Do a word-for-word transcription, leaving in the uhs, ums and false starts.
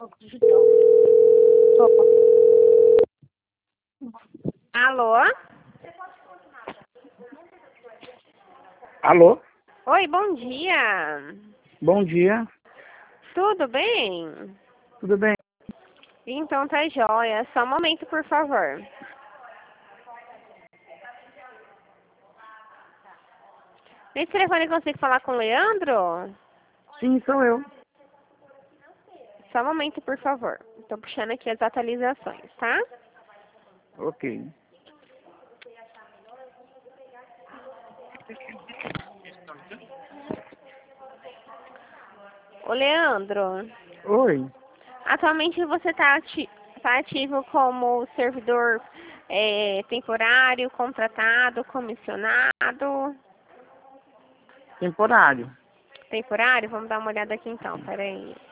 Alô? Alô? Oi, bom dia. Bom dia. Tudo bem? Tudo bem? Então tá jóia. Só um momento, por favor. Nesse telefone eu consigo falar com o Leandro? Sim, sou eu. Só um momento, por favor. Tô puxando aqui as atualizações, tá? Ok. Ô, Leandro, Oi. atualmente você tá, ati tá ativo como servidor é, temporário, contratado, comissionado? Temporário. Temporário? Vamos dar uma olhada aqui então, peraí.